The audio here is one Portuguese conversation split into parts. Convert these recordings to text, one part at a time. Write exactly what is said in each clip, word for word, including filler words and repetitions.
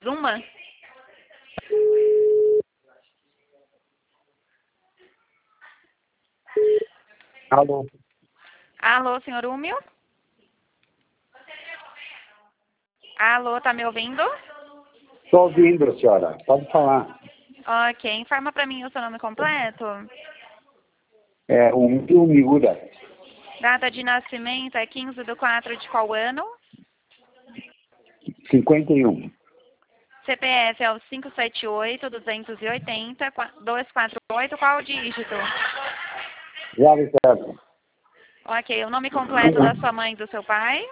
Uma? Alô? Alô, senhor Húmio? Alô, tá me ouvindo? Estou ouvindo, senhora. Pode falar. Ok, informa pra mim o seu nome completo. É o Mil Miura, Data de nascimento é quinze de quatro de qual ano? cinquenta e um. C P F é o cinco sete oito, dois oito zero, dois quatro oito, qual o dígito? Zero zero. Ok, o nome completo da sua mãe e do seu pai?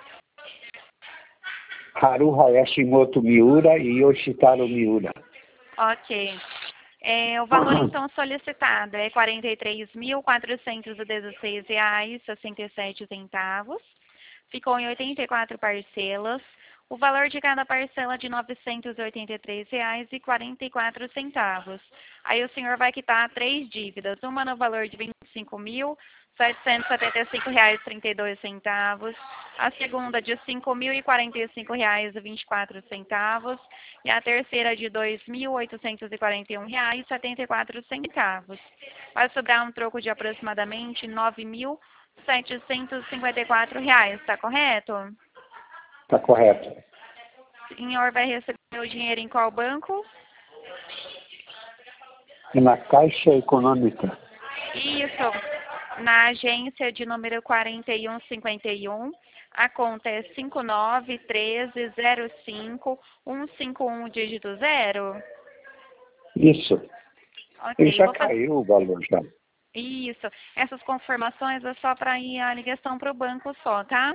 Haru Hayashimoto Miura e Yoshitaro Miura. Ok. É, o valor então solicitado é quarenta e três mil quatrocentos e dezesseis reais e sessenta e sete centavos. Ficou em oitenta e quatro parcelas. O valor de cada parcela é de novecentos e oitenta e três reais e quarenta e quatro centavos. Aí o senhor vai quitar três dívidas, uma no valor de vinte e cinco mil setecentos e setenta e cinco reais e trinta e dois centavos, a segunda de cinco mil e quarenta e cinco reais e vinte e quatro centavos e a terceira de dois mil oitocentos e quarenta e um reais e setenta e quatro centavos. Vai sobrar um troco de aproximadamente nove mil setecentos e cinquenta e quatro reais, está correto? Está correto. O senhor vai receber o dinheiro em qual banco? E na Caixa Econômica. Isso, na agência de número quarenta e um cinquenta e um, a conta é cinco nove um três zero cinco um cinco um dígito zero. Isso. Ele Ok, já vou fazer... caiu o valor já. Isso, essas confirmações é só para ir a ligação para o banco só, tá?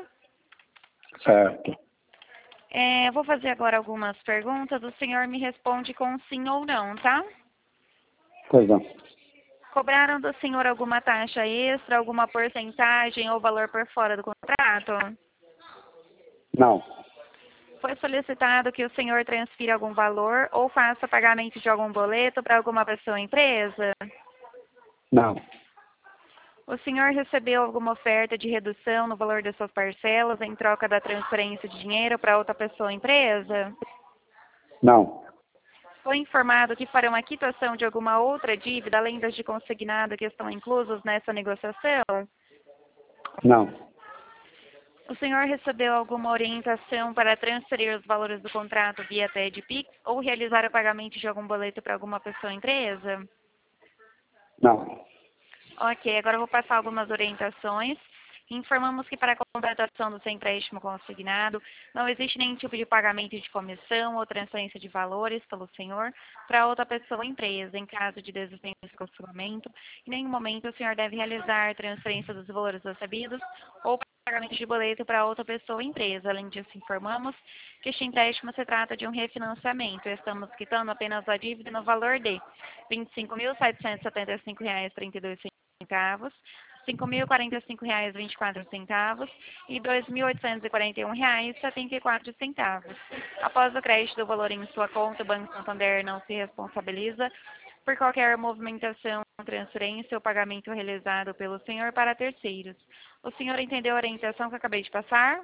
Certo. É, vou fazer agora algumas perguntas, o senhor me responde com sim ou não, tá? Pois não. Cobraram do senhor alguma taxa extra, alguma porcentagem ou valor por fora do contrato? Não. Foi solicitado que o senhor transfira algum valor ou faça pagamento de algum boleto para alguma pessoa ou empresa? Não. O senhor recebeu alguma oferta de redução no valor das suas parcelas em troca da transferência de dinheiro para outra pessoa ou empresa? Não. Foi informado que farão a quitação de alguma outra dívida além das de consignado que estão inclusos nessa negociação? Não. O senhor recebeu alguma orientação para transferir os valores do contrato via T E D Pix ou realizar o pagamento de algum boleto para alguma pessoa ou empresa? Não. Ok, agora eu vou passar algumas orientações. Informamos que para a contratação do seu empréstimo consignado, não existe nenhum tipo de pagamento de comissão ou transferência de valores pelo senhor para outra pessoa ou empresa. Em caso de desistência do cancelamento, em nenhum momento o senhor deve realizar transferência dos valores recebidos ou pagamento de boleto para outra pessoa ou empresa. Além disso, informamos que este empréstimo se trata de um refinanciamento. Estamos quitando apenas a dívida no valor de vinte e cinco mil setecentos e setenta e cinco reais e trinta e dois centavos, cinco mil e quarenta e cinco reais e vinte e quatro centavos e dois mil oitocentos e quarenta e um reais e setenta e quatro centavos. Após o crédito do valor em sua conta, o Banco Santander não se responsabiliza por qualquer movimentação, transferência ou pagamento realizado pelo senhor para terceiros. O senhor entendeu a orientação que eu acabei de passar?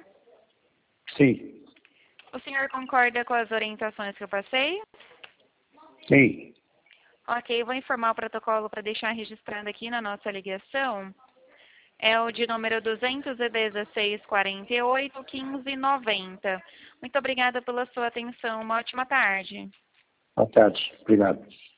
Sim. O senhor concorda com as orientações que eu passei? Sim. Ok, vou informar o protocolo para deixar registrado aqui na nossa ligação. É o de número duzentos e dezesseis, quarenta e oito, quinze, noventa. Muito obrigada pela sua atenção. Uma ótima tarde. Boa tarde. Obrigado.